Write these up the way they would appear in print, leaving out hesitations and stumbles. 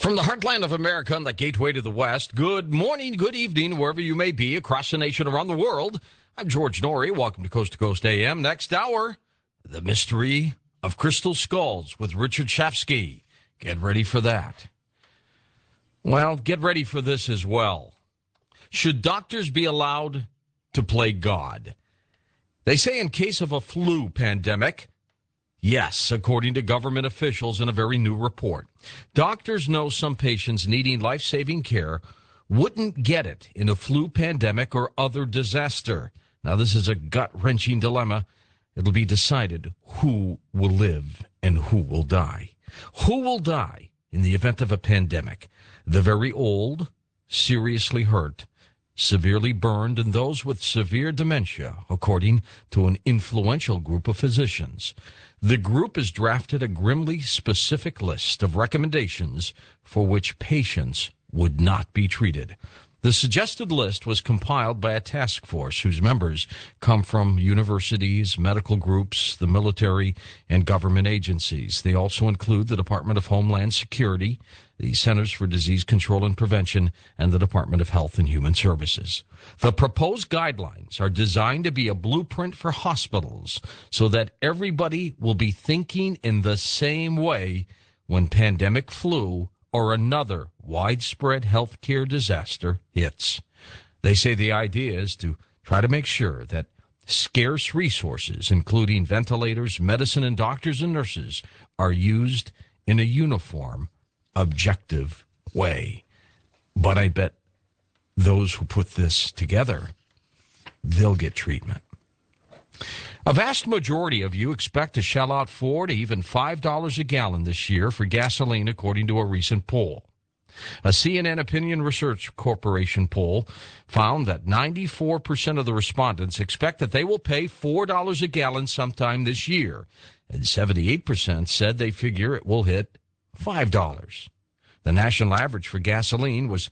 From the heartland of America and the gateway to the West, good morning, good evening, wherever you may be across the nation, around the world. I'm George Norrie. Welcome to Coast to Coast AM. Next hour, the mystery of crystal skulls with Richard Shafsky. Get ready for that. Well, get ready for this as well. Should doctors be allowed to play God? They say in case of a flu pandemic, yes, according to government officials in a very new report. Doctors know some patients needing life-saving care wouldn't get it in a flu pandemic or other disaster. Now, this is a gut-wrenching dilemma. It'll be decided who will live and who will die. Who will die in the event of a pandemic? The very old, seriously hurt, severely burned, and those with severe dementia, according to an influential group of physicians. The group has drafted a grimly specific list of recommendations for which patients would not be treated. The suggested list was compiled by a task force whose members come from universities, medical groups, the military, and government agencies. They also include the Department of Homeland Security, the Centers for Disease Control and Prevention, and the Department of Health and Human Services. The proposed guidelines are designed to be a blueprint for hospitals so that everybody will be thinking in the same way when pandemic flu or another widespread healthcare disaster hits. They say the idea is to try to make sure that scarce resources, including ventilators, medicine, and doctors and nurses, are used in a uniform, objective way. But I bet those who put this together, they'll get treatment. A vast majority of you expect to shell out $4 to even $5 a gallon this year for gasoline, according to a recent poll. A CNN Opinion Research Corporation poll found that 94% of the respondents expect that they will pay $4 a gallon sometime this year, and 78% said they figure it will hit $5. The national average for gasoline was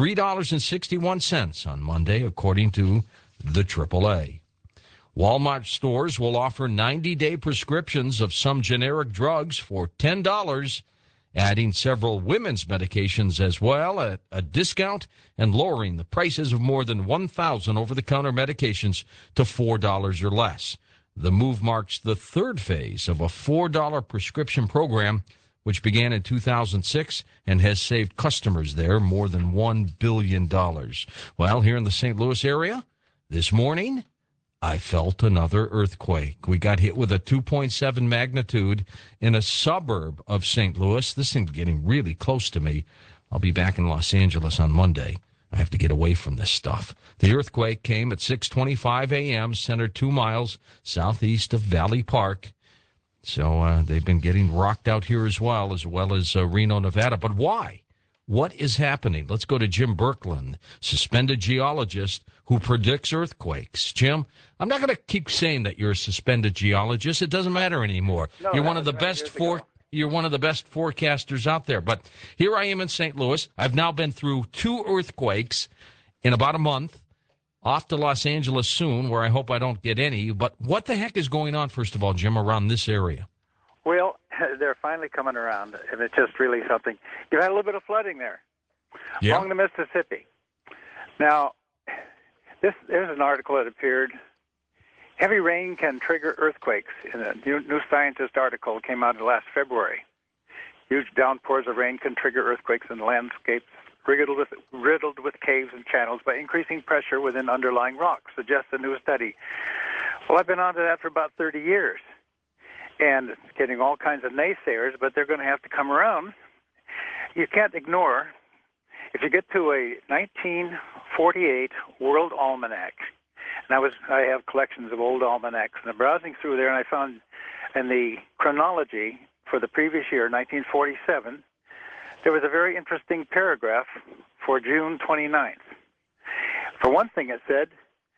$3.61 on Monday, according to the AAA. Walmart stores will offer 90-day prescriptions of some generic drugs for $10, adding several women's medications as well at a discount and lowering the prices of more than 1,000 over-the-counter medications to $4 or less. The move marks the third phase of a $4 prescription program, which began in 2006 and has saved customers there more than $1 billion. Well, here in the St. Louis area, this morning, I felt another earthquake. We got hit with a 2.7 magnitude in a suburb of St. Louis. This thing's getting really close to me. I'll be back in Los Angeles on Monday. I have to get away from this stuff. The earthquake came at 6:25 a.m., centered 2 miles southeast of Valley Park. So they've been getting rocked out here as well as Reno, Nevada. But why? What is happening? Let's go to Jim Berkland, suspended geologist who predicts earthquakes. Jim, I'm not going to keep saying that you're a suspended geologist. It doesn't matter anymore. No, you're one of the best forecasters out there. But here I am in St. Louis. I've now been through 2 earthquakes in about a month. Off to Los Angeles soon, where I hope I don't get any. But what the heck is going on, first of all, Jim, around this area? Well, they're finally coming around, and it's just really something. You had a little bit of flooding there along the Mississippi. Now, there's an article that appeared. Heavy rain can trigger earthquakes. In a New Scientist article came out last February. Huge downpours of rain can trigger earthquakes in landscapes riddled with caves and channels by increasing pressure within underlying rocks, suggests a new study. Well, I've been onto that for about 30 years. And it's getting all kinds of naysayers, but they're going to have to come around. You can't ignore, if you get to a 1948 World Almanac, and I have collections of old almanacs, and I'm browsing through there, and I found in the chronology for the previous year, 1947, there was a very interesting paragraph for June 29th. For one thing, it said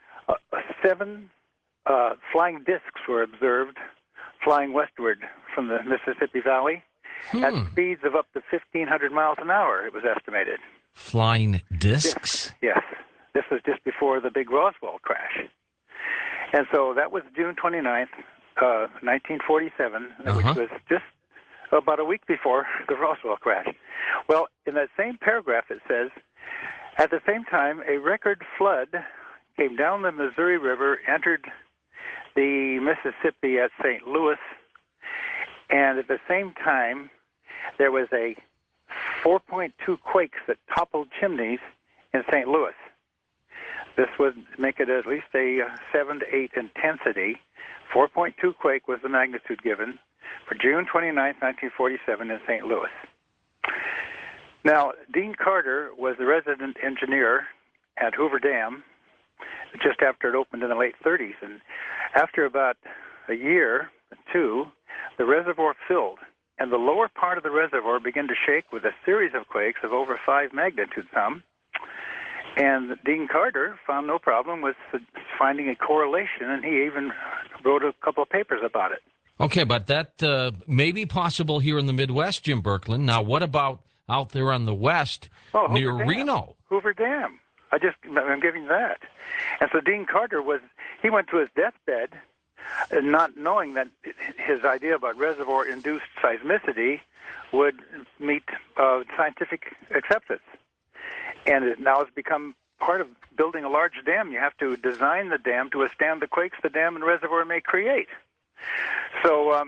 7 flying discs were observed flying westward from the Mississippi Valley at speeds of up to 1,500 miles an hour, it was estimated. Flying discs? Yes. This was just before the big Roswell crash. And so that was June 29th, 1947, which was just about a week before the Roswell crash. Well, in that same paragraph it says, at the same time, a record flood came down the Missouri River, entered the Mississippi at St. Louis, and at the same time, there was a 4.2 quakes that toppled chimneys in St. Louis. This would make it at least a 7 to 8 intensity. 4.2 quake was the magnitude given for June 29, 1947 in St. Louis. Now, Dean Carter was the resident engineer at Hoover Dam just after it opened in the late 30s. And after about a year, two, the reservoir filled, and the lower part of the reservoir began to shake with a series of quakes of over 5 magnitude some. And Dean Carter found no problem with finding a correlation, and he even wrote a couple of papers about it. Okay, but that may be possible here in the Midwest, Jim Birkeland. Now, what about out there on the west near Reno? Hoover Dam. I'm giving that. And so Dean Carter he went to his deathbed not knowing that his idea about reservoir-induced seismicity would meet scientific acceptance. And it now has become part of building a large dam. You have to design the dam to withstand the quakes the dam and reservoir may create. So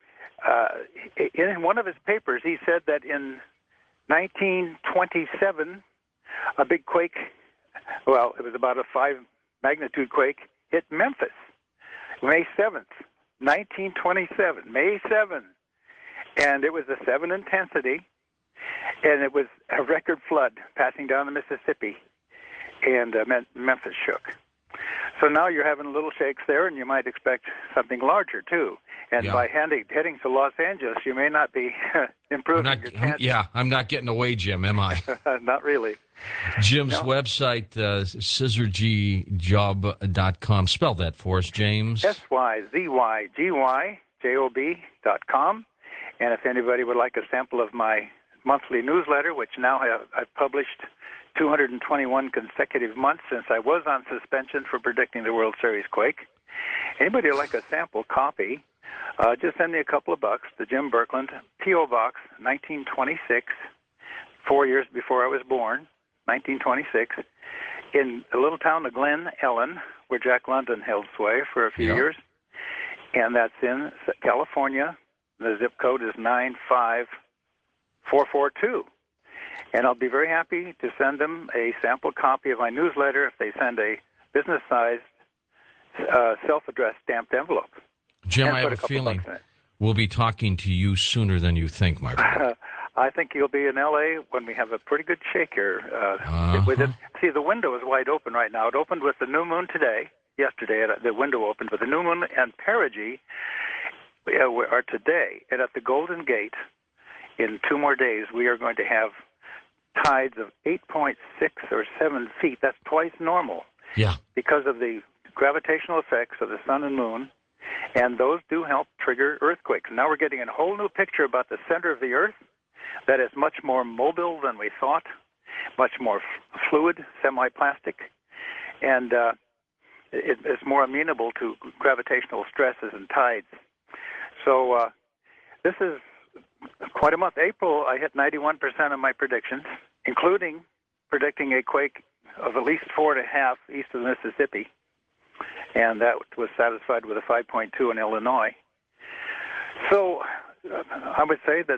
in one of his papers, he said that in 1927, a big quake, well, it was about a 5 magnitude quake, hit Memphis, May 7th, 1927, May 7th. And it was a 7 intensity, and it was a record flood passing down the Mississippi, and Memphis shook. So now you're having little shakes there, and you might expect something larger, too. And by heading to Los Angeles, you may not be improving your chances. I'm not getting away, Jim, am I? Not really. Jim's website, SyzygyJob.com. Spell that for us, James. SyzygyJob.com. And if anybody would like a sample of my monthly newsletter, which now I've published 221 consecutive months since I was on suspension for predicting the World Series quake. Anybody would like a sample copy, just send me a couple of bucks to Jim Birkeland, P.O. Box 1926, 4 years before I was born, 1926, in a little town of Glen Ellen, where Jack London held sway for a few years. And that's in California. The zip code is 95442. And I'll be very happy to send them a sample copy of my newsletter if they send a business-sized, self-addressed stamped envelope. Jim, I have a feeling we'll be talking to you sooner than you think, my brother. I think you'll be in L.A. when we have a pretty good shake here. With it. See, the window is wide open right now. It opened with the new moon yesterday. The window opened with the new moon and perigee are today. And at the Golden Gate, in 2 more days, we are going to have tides of 8.6 or 7 feet. That's twice normal. Yeah. Because of the gravitational effects of the sun and moon, and those do help trigger earthquakes. Now we're getting a whole new picture about the center of the Earth that is much more mobile than we thought, much more fluid, semi-plastic, and it's more amenable to gravitational stresses and tides. So this is quite a month. April, I hit 91% of my predictions, including predicting a quake of at least 4.5 east of the Mississippi, and that was satisfied with a 5.2 in Illinois. So I would say that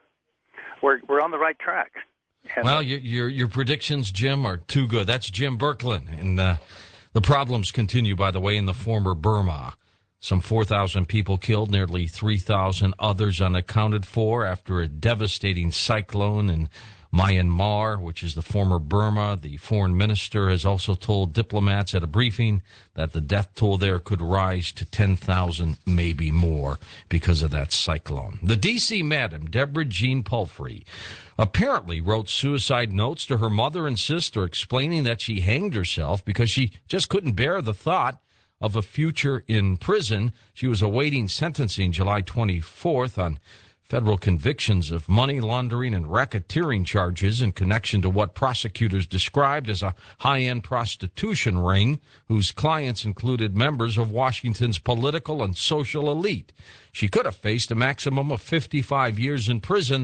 we're on the right track. And well, your predictions, Jim, are too good. That's Jim Birkeland, and the problems continue, by the way, in the former Burma. Some 4,000 people killed, nearly 3,000 others unaccounted for after a devastating cyclone in Myanmar, which is the former Burma. The foreign minister has also told diplomats at a briefing that the death toll there could rise to 10,000, maybe more, because of that cyclone. The D.C. Madam, Deborah Jean Palfrey, apparently wrote suicide notes to her mother and sister explaining that she hanged herself because she just couldn't bear the thought of a future in prison. She was awaiting sentencing July 24th on federal convictions of money laundering and racketeering charges in connection to what prosecutors described as a high-end prostitution ring whose clients included members of Washington's political and social elite. She could have faced a maximum of 55 years in prison,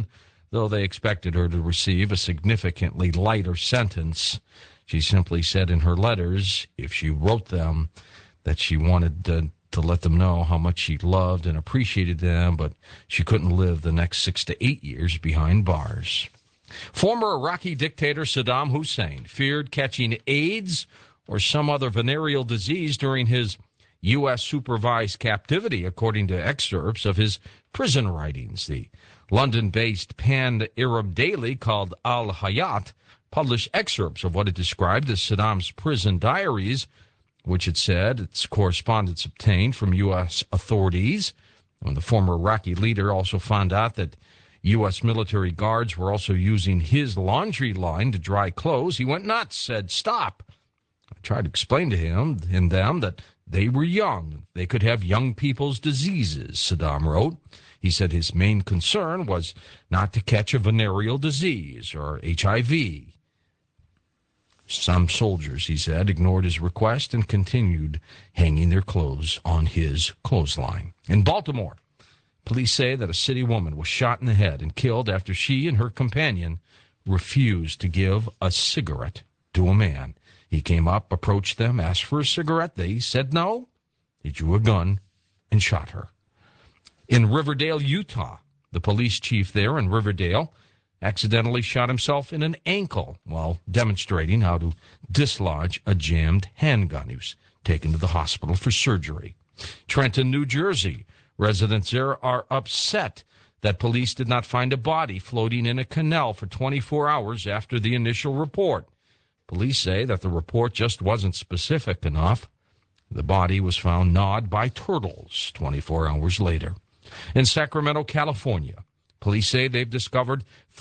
though they expected her to receive a significantly lighter sentence. She simply said in her letters, if she wrote them, that she wanted to let them know how much she loved and appreciated them, but she couldn't live the next 6 to 8 years behind bars. Former Iraqi dictator Saddam Hussein feared catching AIDS or some other venereal disease during his U.S. supervised captivity, according to excerpts of his prison writings. The London-based pan-Arab daily called Al Hayat published excerpts of what it described as Saddam's prison diaries, which it said its correspondents obtained from U.S. authorities. When the former Iraqi leader also found out that U.S. military guards were also using his laundry line to dry clothes, he went nuts, said, "Stop." I tried to explain to him and them that they were young. They could have young people's diseases, Saddam wrote. He said his main concern was not to catch a venereal disease or HIV. Some soldiers, he said, ignored his request and continued hanging their clothes on his clothesline. In Baltimore, police say that a city woman was shot in the head and killed after she and her companion refused to give a cigarette to a man. He came up, approached them, asked for a cigarette. They said no. He drew a gun and shot her. In Riverdale, Utah, the police chief there in Riverdale accidentally shot himself in an ankle while demonstrating how to dislodge a jammed handgun. He was taken to the hospital for surgery. Trenton, New Jersey, residents there are upset that police did not find a body floating in a canal for 24 hours after the initial report. Police say that the report just wasn't specific enough. The body was found gnawed by turtles 24 hours later. In Sacramento, California, police say they've discovered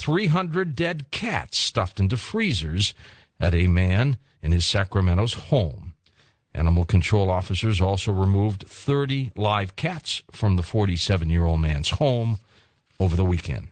300 dead cats stuffed into freezers at a man in his Sacramento's home. Animal control officers also removed 30 live cats from the 47-year-old man's home over the weekend.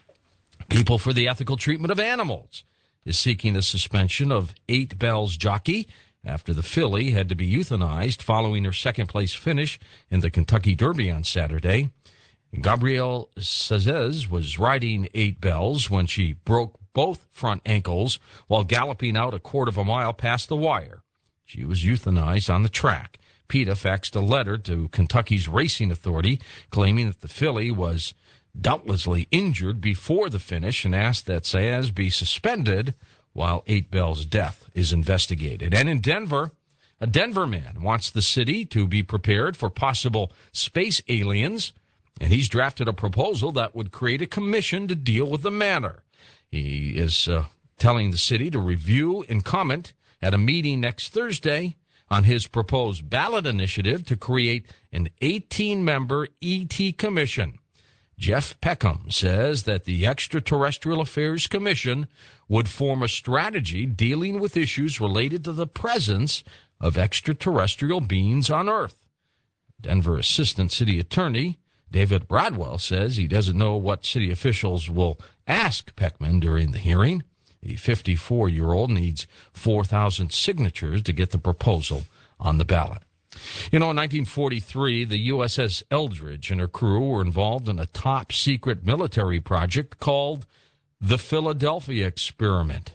People for the Ethical Treatment of Animals is seeking the suspension of 8 Bells jockey after the filly had to be euthanized following her second-place finish in the Kentucky Derby on Saturday. Gabrielle Sanchez was riding 8 Bells when she broke both front ankles while galloping out a quarter of a mile past the wire. She was euthanized on the track. PETA faxed a letter to Kentucky's Racing Authority claiming that the filly was doubtlessly injured before the finish and asked that Sanchez be suspended while 8 Bells' death is investigated. And in Denver, a Denver man wants the city to be prepared for possible space aliens, and he's drafted a proposal that would create a commission to deal with the matter. He is telling the city to review and comment at a meeting next Thursday on his proposed ballot initiative to create an 18-member ET commission. Jeff Peckham says that the Extraterrestrial Affairs Commission would form a strategy dealing with issues related to the presence of extraterrestrial beings on Earth. Denver Assistant City Attorney David Bradwell says he doesn't know what city officials will ask Peckman during the hearing. The 54-year-old needs 4,000 signatures to get the proposal on the ballot. You know, in 1943, the USS Eldridge and her crew were involved in a top-secret military project called the Philadelphia Experiment.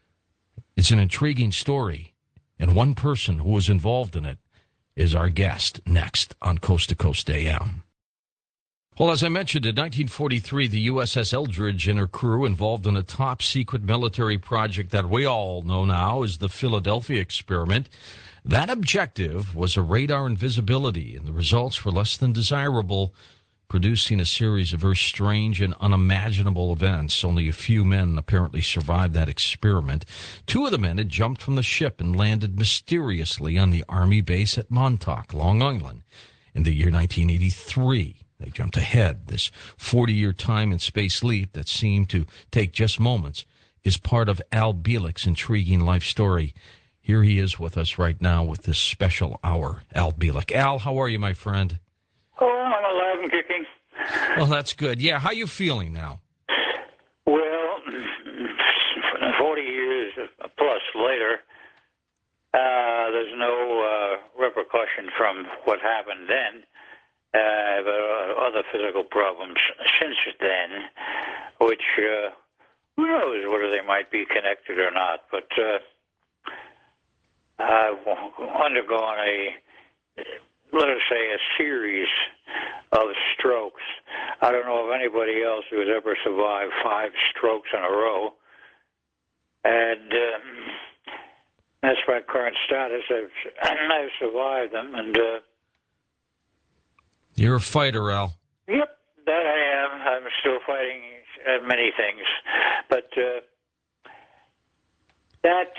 It's an intriguing story, and one person who was involved in it is our guest next on Coast to Coast AM. Well, as I mentioned, in 1943, the USS Eldridge and her crew involved in a top-secret military project that we all know now as the Philadelphia Experiment. That objective was a radar invisibility, and the results were less than desirable, producing a series of very strange and unimaginable events. Only a few men apparently survived that experiment. 2 of the men had jumped from the ship and landed mysteriously on the Army base at Montauk, Long Island, in the year 1983. They jumped ahead. This 40-year time and space leap that seemed to take just moments is part of Al Bielek's intriguing life story. Here he is with us right now with this special hour, Al Bielek. Al, how are you, my friend? Oh, I'm alive and kicking. Well, that's good. Yeah, how are you feeling now? Well, 40 years plus later, there's no repercussion from what happened then. But other physical problems since then, which who knows whether they might be connected or not. But I've undergone let us say, a series of strokes. I don't know of anybody else who has ever survived 5 strokes in a row. And that's my current status. I've survived them. And you're a fighter, Al. Yep, that I am. I'm still fighting many things. But that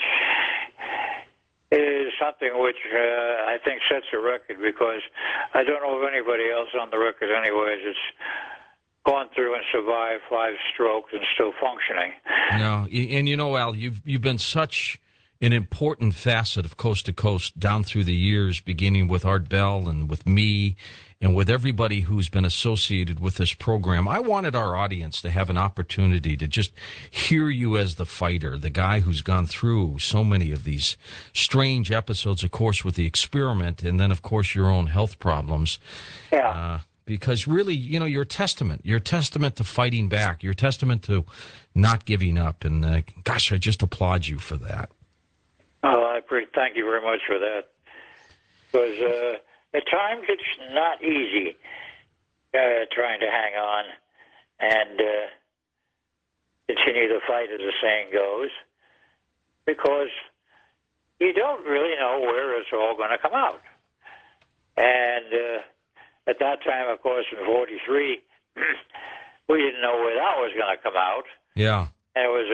is something which I think sets a record, because I don't know of anybody else on the record anyways that's gone through and survived 5 strokes and still functioning. No, and you know, Al, you've been such an important facet of Coast to Coast down through the years, beginning with Art Bell and with me and with everybody who's been associated with this program. I wanted our audience to have an opportunity to just hear you as the fighter, the guy who's gone through so many of these strange episodes, of course, with the experiment, and then, of course, your own health problems. Yeah. Because really, you know, you're a testament. You're a testament to fighting back. You're a testament to not giving up. And, gosh, I just applaud you for that. Oh, thank you very much for that. Because at times it's not easy trying to hang on and continue to fight, as the saying goes, because you don't really know where it's all going to come out. And at that time, of course, in '43, we didn't know where that was going to come out. Yeah. And it was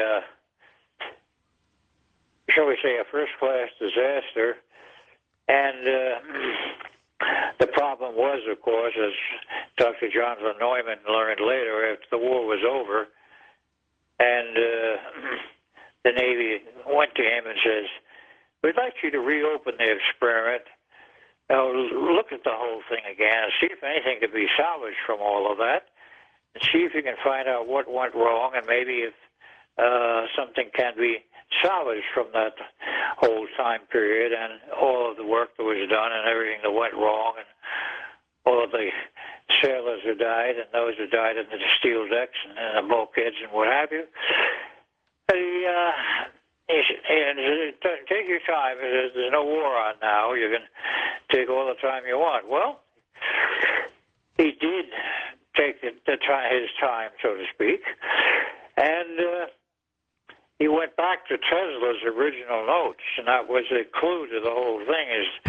shall we say, a first-class disaster. And the problem was, of course, as Dr. John von Neumann learned later, after the war was over, and the Navy went to him and says, "We'd like you to reopen the experiment, look at the whole thing again, and see if anything could be salvaged from all of that, and see if you can find out what went wrong, and maybe if something can be salvaged from that whole time period, and all of the work that was done and everything that went wrong, and all of the sailors who died and those who died in the steel decks and the bulkheads and what have you." And take your time. There's no war on now. You can take all the time you want. Well, he did take his time, so to speak, and he went back to Tesla's original notes, and that was a clue to the whole thing,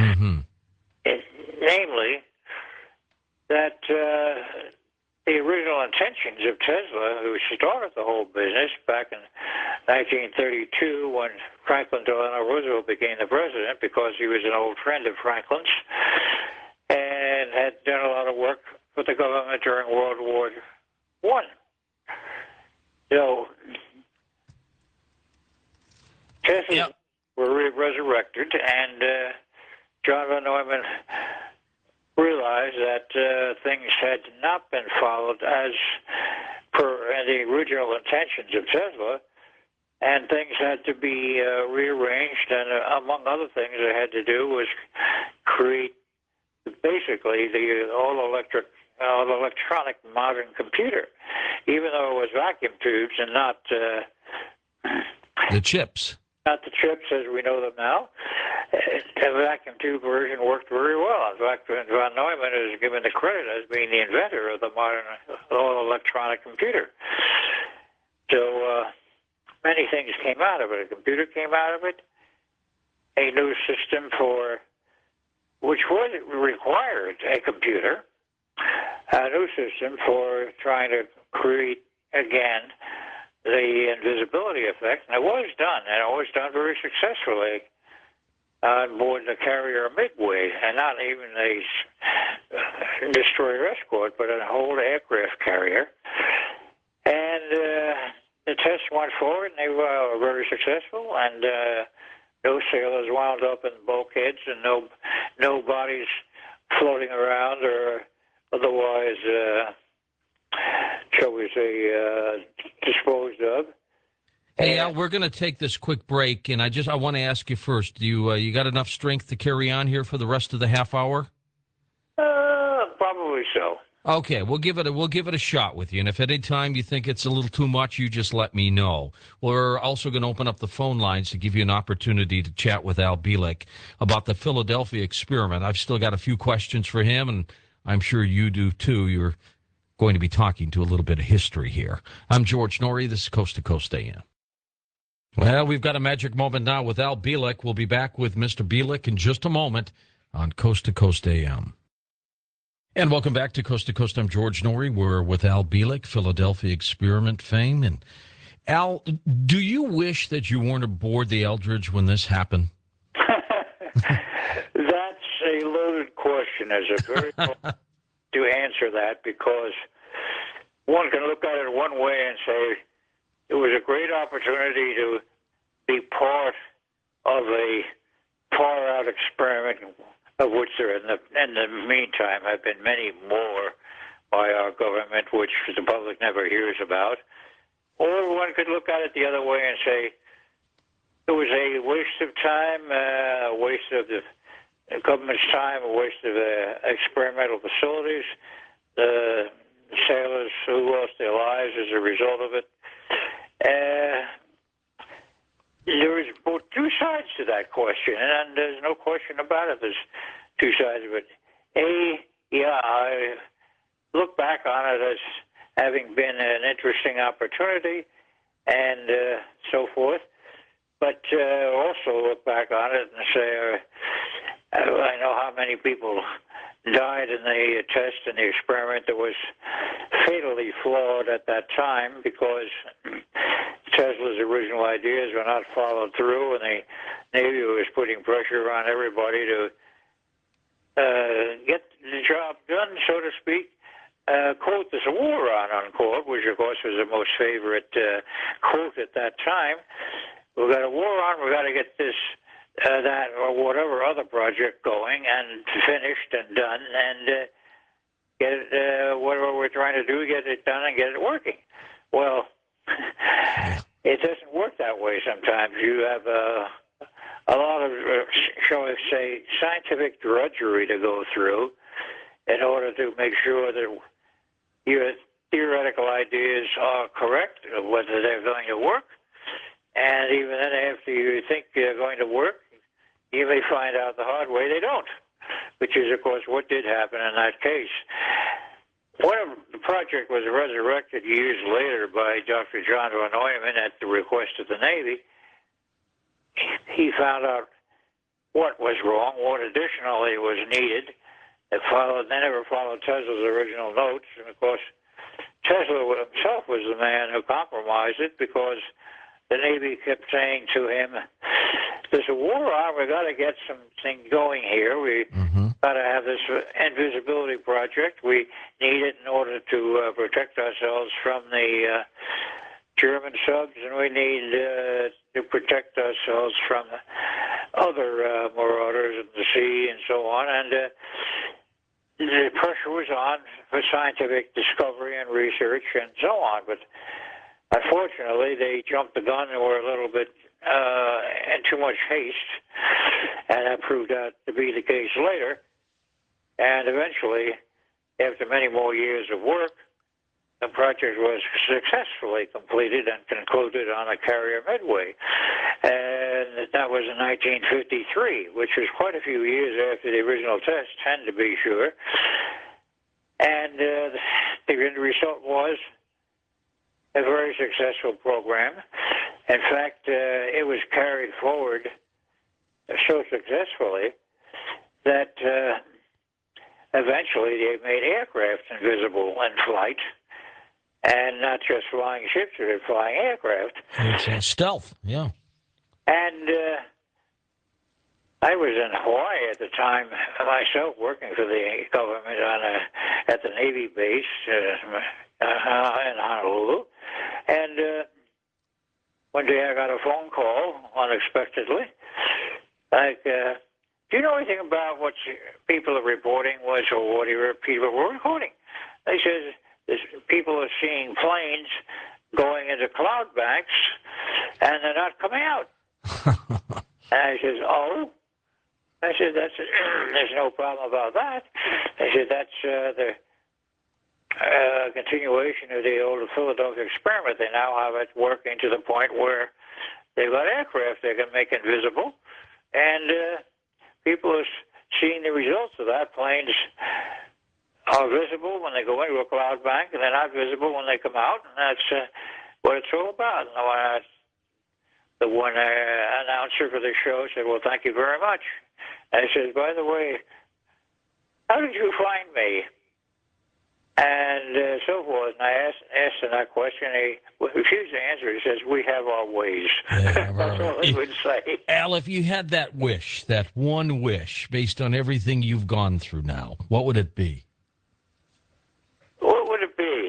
namely that the original intentions of Tesla, who started the whole business back in 1932 when Franklin Delano Roosevelt became the president, because he was an old friend of Franklin's and had done a lot of work with the government during World War I. So Tesla were resurrected, and John von Neumann realized that things had not been followed as per the original intentions of Tesla, and things had to be rearranged, and among other things they had to do was create basically the all-electronic modern computer, even though it was vacuum tubes and not the chips. Not the chips as we know them now. The vacuum tube version worked very well. In fact, von Neumann is given the credit as being the inventor of the modern all-electronic computer. So many things came out of it. A computer came out of it, a new system which required a computer, a new system for trying to create, again, the invisibility effect, and it was done, and it was done very successfully on board the carrier Midway, and not even a destroyer escort, but a whole aircraft carrier. And the tests went forward, and they were very successful, and no sailors wound up in bulkheads, and no bodies floating around or otherwise shall we say, disposed of. Hey, Al, we're going to take this quick break, and I want to ask you first, you got enough strength to carry on here for the rest of the half hour? Probably so. Okay, we'll give it a shot with you. And if at any time you think it's a little too much, you just let me know. We're also going to open up the phone lines to give you an opportunity to chat with Al Bielek about the Philadelphia experiment. I've still got a few questions for him, and I'm sure you do too. You're going to be talking to a little bit of history here. I'm George Noory. This is Coast to Coast AM. Well, we've got a magic moment now with Al Bielek. We'll be back with Mr. Bielek in just a moment on Coast to Coast AM. And welcome back to Coast. I'm George Noory. We're with Al Bielek, Philadelphia experiment fame. And Al, do you wish that you weren't aboard the Eldridge when this happened? That's a loaded question. There's a very to answer that, because one can look at it one way and say it was a great opportunity to be part of a far-out experiment, of which there in the meantime have been many more by our government, which the public never hears about. Or one could look at it the other way and say it was a waste of time, a waste of the government's time, a waste of experimental facilities. The sailors who lost their lives as a result of it. There is both two sides to that question, and there's no question about it. There's two sides of it. I look back on it as having been an interesting opportunity and so forth, but also look back on it and say, I know how many people died in the test and the experiment that was fatally flawed at that time, because Tesla's original ideas were not followed through, and the Navy was putting pressure on everybody to get the job done, so to speak. Quote, "There's a war on," unquote, which of course was the most favorite quote at that time. We've got a war on, we've got to get this, that, or whatever other project going and finished and done, and get it, whatever we're trying to do, get it done and get it working. Well, it doesn't work that way sometimes. You have a lot of, shall I say, scientific drudgery to go through in order to make sure that your theoretical ideas are correct, whether they're going to work. And even then, after you think they're going to work, you may find out the hard way they don't, which is, of course, what did happen in that case. When the project was resurrected years later by Dr. John von Neumann at the request of the Navy, he found out what was wrong, what additionally was needed. They never followed Tesla's original notes, and of course, Tesla himself was the man who compromised it, because the Navy kept saying to him, "There's a war on. We've got to get something going here. We got to have this invisibility project. We need it in order to protect ourselves from the German subs, and we need to protect ourselves from other marauders in the sea and so on." And the pressure was on for scientific discovery and research and so on. But unfortunately, they jumped the gun and were a little bit in too much haste, and that proved out to be the case later. And eventually, after many more years of work, the project was successfully completed and concluded on a carrier Midway. And that was in 1953, which was quite a few years after the original test, 10 to be sure. And the result was a very successful program. In fact, it was carried forward so successfully that eventually they made aircraft invisible in flight, and not just flying ships, but flying aircraft. It's stealth, yeah. And I was in Hawaii at the time myself, working for the government at the Navy base in Honolulu. And one day I got a phone call unexpectedly. Like, do you know anything about what people are reporting was, or what people were recording? They said people are seeing planes going into cloud banks, and they're not coming out. And I said, "Oh." I said, "There's no problem about that." I said, "That's continuation of the old Philadelphia experiment. They now have it working to the point where they've got aircraft they can make invisible, and people are seeing the results of that. Planes are visible when they go into a cloud bank, and they're not visible when they come out, and that's what it's all about. And the one announcer for the show said, "Well, thank you very much." And I said, "By the way, how did you find me?" And so forth. And I asked him that question. He refused to answer. He says, "We have our ways." Yeah, That's all he would say. Al, if you had that wish, that one wish, based on everything you've gone through now, what would it be? What would it be?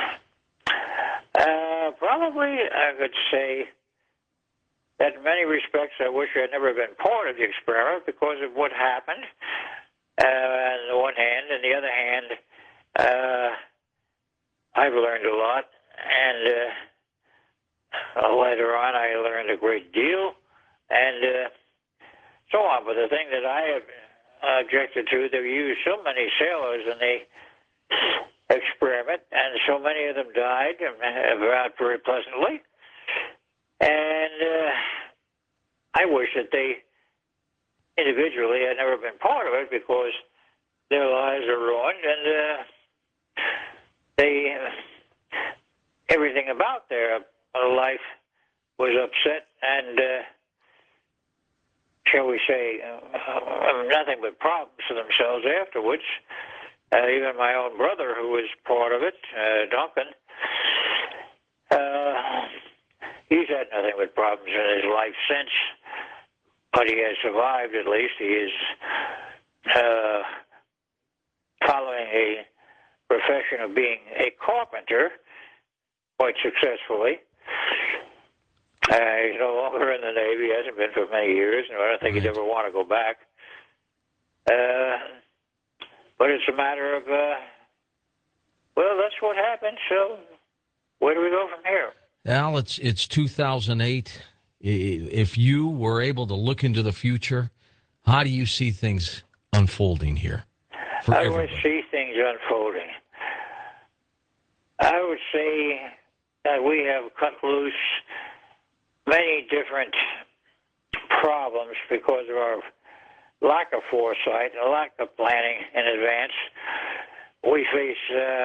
Probably I could say that in many respects I wish I had never been part of the experiment because of what happened, on the one hand. On the other hand, I've learned a lot, and later on I learned a great deal, and so on. But the thing that I have objected to, they used so many sailors in the experiment, and so many of them died, not very pleasantly. And I wish that they individually had never been part of it because their lives are ruined, and they everything about their life was upset, and shall we say, nothing but problems for themselves afterwards. Even my own brother, who was part of it, Duncan, he's had nothing but problems in his life since, but he has survived at least. He is following a profession of being a carpenter quite successfully. He's no longer in the Navy. He hasn't been for many years, and I don't think he'd ever want to go back. But it's a matter of, well, that's what happened, so where do we go from here? Al, it's 2008. If you were able to look into the future, how do you see things unfolding here? I would see things unfolding. I would say that we have cut loose many different problems because of our lack of foresight, a lack of planning in advance. We face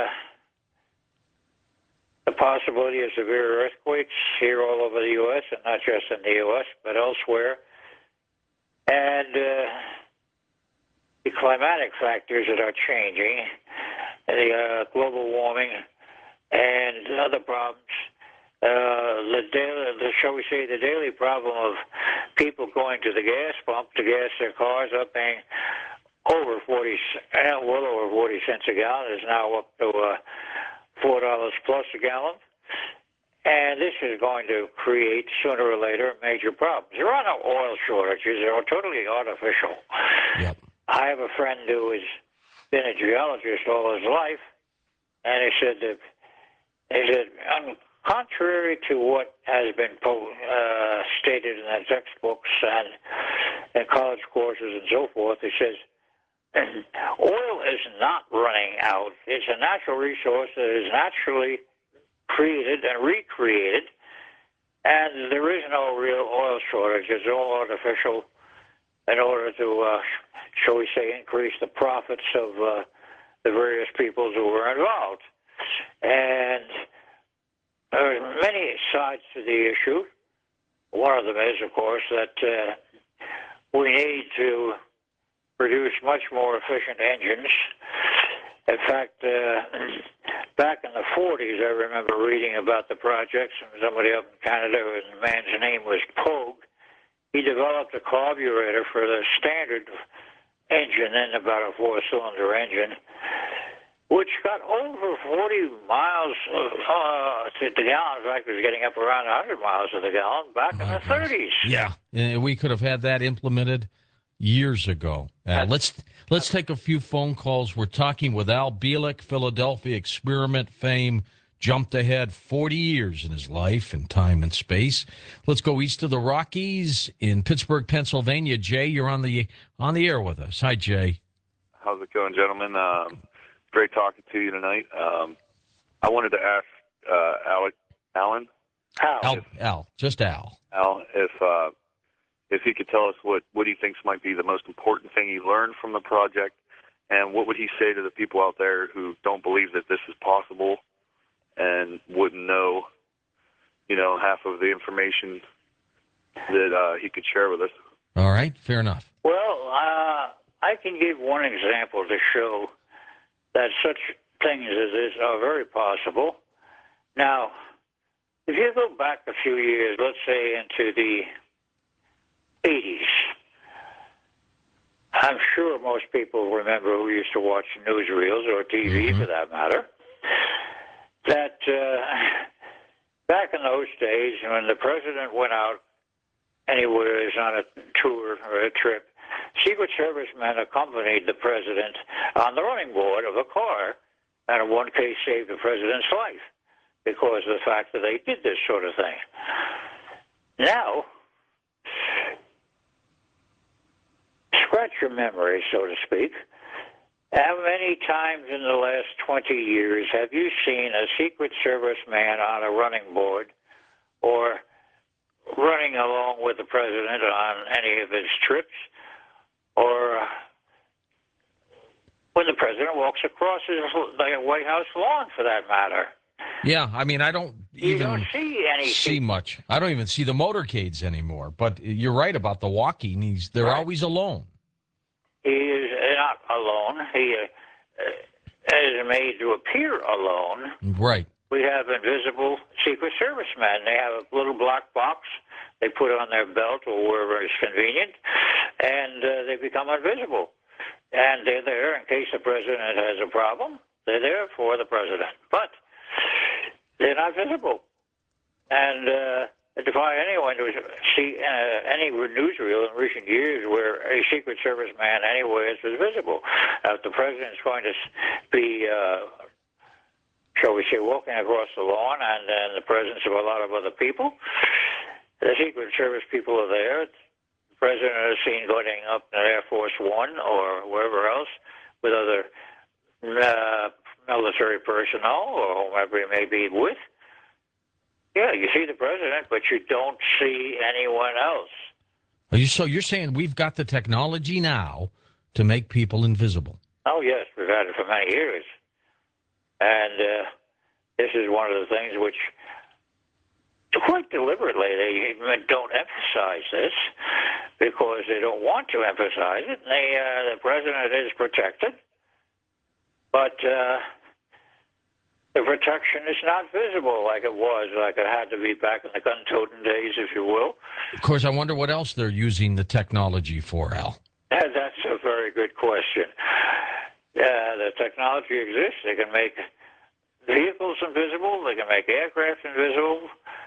the possibility of severe earthquakes here all over the U.S., and not just in the U.S., but elsewhere. And the climatic factors that are changing, the global warming, and other problems. Shall we say, the daily problem of people going to the gas pump to gas their cars up, paying well over 40 cents a gallon, is now up to $4 plus a gallon. And this is going to create, sooner or later, major problems. There are no oil shortages. They're totally artificial. Yep. I have a friend who has been a geologist all his life, and he said, contrary to what has been stated in the textbooks and college courses and so forth, he says, oil is not running out. It's a natural resource that is naturally created and recreated, and there is no real oil shortage. It's all artificial in order to, shall we say, increase the profits of the various peoples who were involved. And there are many sides to the issue. One of them is, of course, that we need to produce much more efficient engines. In fact, back in the 40s, I remember reading about the projects from somebody up in Canada, and the man's name was Pogue. He developed a carburetor for the standard engine, and about a four-cylinder engine, which got over 40 miles to the gallon. In fact, it was getting up around 100 miles to the gallon back in the 30s. Yeah, we could have had that implemented years ago. Let's take a few phone calls. We're talking with Al Bielek, Philadelphia experiment fame, jumped ahead 40 years in his life and time and space. Let's go east of the Rockies in Pittsburgh, Pennsylvania. Jay, you're on the air with us. Hi, Jay. How's it going, gentlemen? Great talking to you tonight. I wanted to ask Alan, just Al. Al, if he could tell us what he thinks might be the most important thing he learned from the project, and what would he say to the people out there who don't believe that this is possible and wouldn't know, half of the information that he could share with us. All right, fair enough. Well, I can give one example to show that such things as this are very possible. Now, if you go back a few years, let's say into the 80s, I'm sure most people remember who used to watch newsreels or TV for that matter, that back in those days when the president went out anywhere on a tour or a trip, Secret Service men accompanied the president on the running board of a car, and in one case saved the president's life because of the fact that they did this sort of thing. Now, scratch your memory, so to speak. How many times in the last 20 years have you seen a Secret Service man on a running board or running along with the president on any of his trips, or when the president walks across the White House lawn, for that matter? Yeah, I mean, I don't even see much. I don't even see the motorcades anymore. But you're right about the walking. They're always alone. He is not alone. He is made to appear alone. Right. We have invisible Secret Service men. They have a little black box they put on their belt or wherever it's convenient, and they become invisible. And they're there in case the president has a problem. They're there for the president. But they're not visible. And I defy anyone to see any newsreel in recent years where a Secret Service man anywhere is visible. If the president's going to be shall we say, walking across the lawn and in the presence of a lot of other people, the Secret Service people are there. The president is seen going up in Air Force One or wherever else with other military personnel or whomever he may be with. Yeah, you see the president, but you don't see anyone else. So you're saying we've got the technology now to make people invisible? Oh, yes, we've had it for many years. And this is one of the things which, quite deliberately, they don't emphasize this because they don't want to emphasize it. The president is protected, but the protection is not visible like it had to be back in the gun-toting days, if you will. Of course, I wonder what else they're using the technology for, Al. That's a very good question. The technology exists. They can make vehicles invisible. They can make aircraft invisible.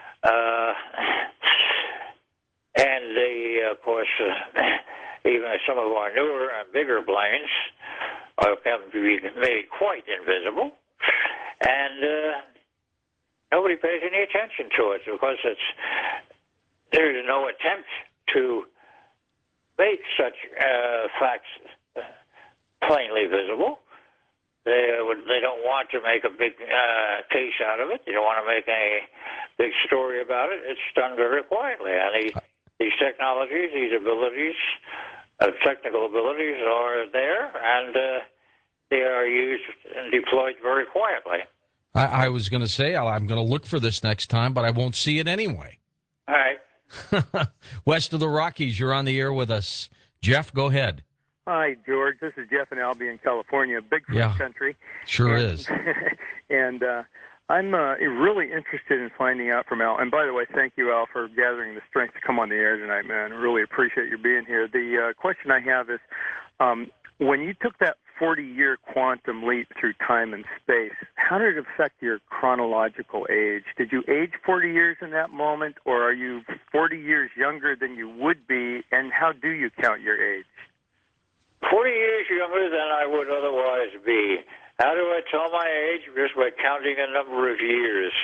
And they, of course, even some of our newer and bigger planes can be made quite invisible. And nobody pays any attention to it because there is no attempt to make such facts plainly visible. They don't want to make a big case out of it. They don't want to make any big story about it. It's done very quietly. And these technologies, these abilities, technical abilities are there, and they are used and deployed very quietly. I was going to say, I'm going to look for this next time, but I won't see it anyway. All right. West of the Rockies, you're on the air with us. Jeff, go ahead. Hi, George. This is Jeff in Albion, California. Bigfoot country. Sure is. And I'm really interested in finding out from Al. And by the way, thank you, Al, for gathering the strength to come on the air tonight, man. I really appreciate you being here. The question I have is, when you took that 40-year quantum leap through time and space, how did it affect your chronological age? Did you age 40 years in that moment, or are you 40 years younger than you would be, and how do you count your age? 40 years younger than I would otherwise be. How do I tell my age? Just by counting a number of years.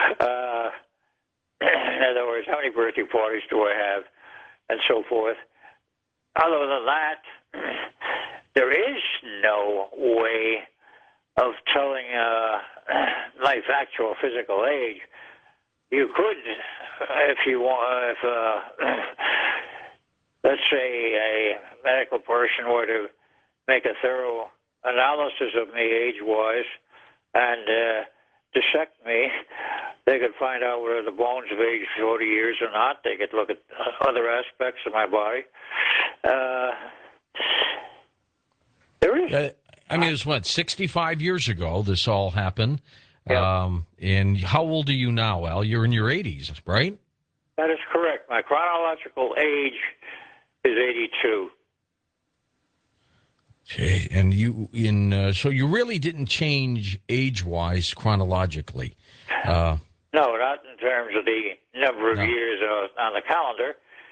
In other words, how many birthday parties do I have, and so forth. Other than that, there is no way of telling life's actual physical age. You could, if you want, if let's say a medical person were to make a thorough analysis of me age-wise and dissect me, they could find out whether the bones have aged 40 years or not. They could look at other aspects of my body. There is. I mean, it was 65 years ago this all happened. Yep. And how old are you now, Al? You're in your 80s, right? That is correct. My chronological age is 82. Okay, and so you really didn't change age-wise chronologically. No, not in terms of the number of years on the calendar.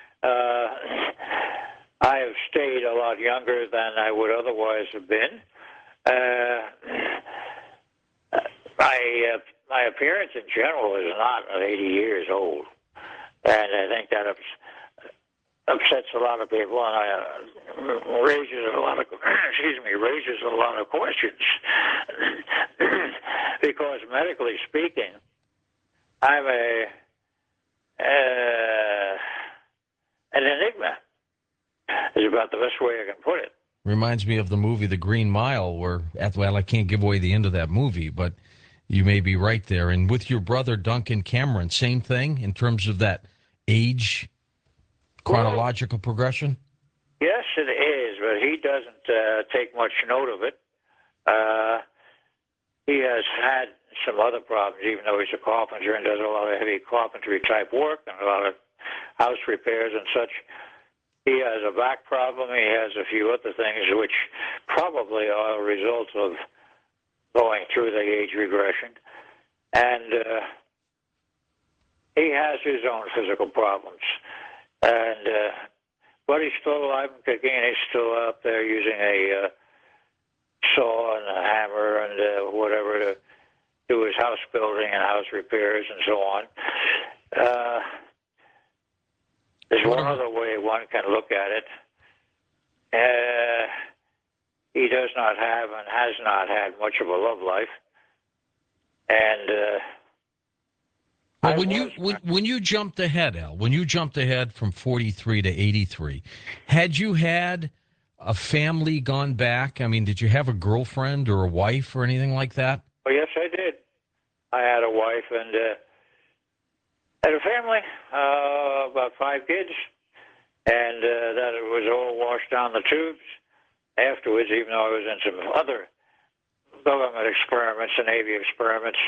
I have stayed a lot younger than I would otherwise have been. My appearance in general is not at 80 years old, and I think that upsets a lot of people and raises a lot of questions. Because medically speaking, I'm an enigma. Is about the best way I can put it. Reminds me of the movie The Green Mile, where, well, I can't give away the end of that movie, but you may be right there. And with your brother, Duncan Cameron, same thing in terms of that age chronological progression? Yes, it is, but he doesn't take much note of it. He has had some other problems, even though he's a carpenter and does a lot of heavy carpentry-type work and a lot of house repairs and such. He has a back problem. He has a few other things which probably are a result of going through the age regression. And he has his own physical problems. And but he's still alive and kicking. He's still out there using a saw and a hammer and whatever to do his house building and house repairs and so on. There's one other way one can look at it. He does not have and has not had much of a love life. And well, when you jumped ahead, Al, when you jumped ahead from 43 to 83, had you had a family gone back? I mean, did you have a girlfriend or a wife or anything like that? Oh, yes, I did. I had a wife and had a family, about 5 kids, and that it was all washed down the tubes afterwards, even though I was in some other government experiments and Navy experiments.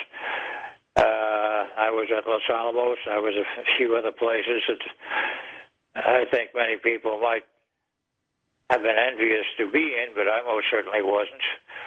I was at Los Alamos. I was a few other places that I think many people might have been envious to be in, but I most certainly wasn't.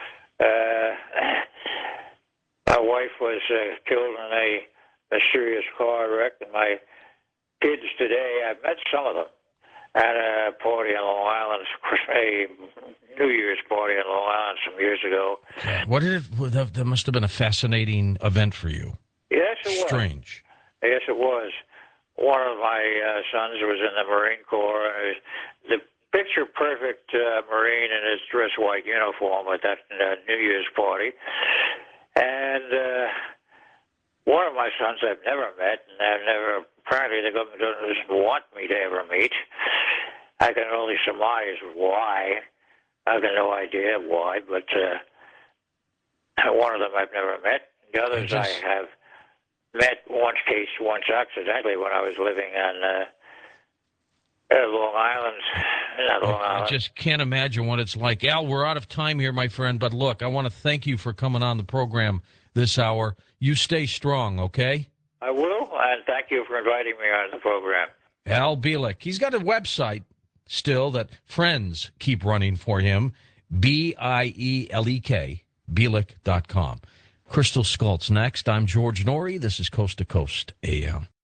My wife was killed in a mysterious car wreck, and my kids today, I've met some of them at a party in Long Island, a New Year's party in Long Island some years ago. That must have been a fascinating event for you. Yes, it was. Strange. Yes, it was. One of my sons was in the Marine Corps. The picture-perfect Marine in his dress white uniform at that New Year's party. And one of my sons I've never met, and apparently the government doesn't want me to ever meet. I can only surmise why. I have no idea why, but one of them I've never met. The others I have met once accidentally when I was living on Long Island. I just can't imagine what it's like. Al, we're out of time here, my friend, but look, I want to thank you for coming on the program this hour. You stay strong, okay? I will, and thank you for inviting me on the program. Al Bielek. He's got a website still that friends keep running for him, BIELEK, Bielek.com. Crystal Skults next. I'm George Norrie. This is Coast to Coast AM.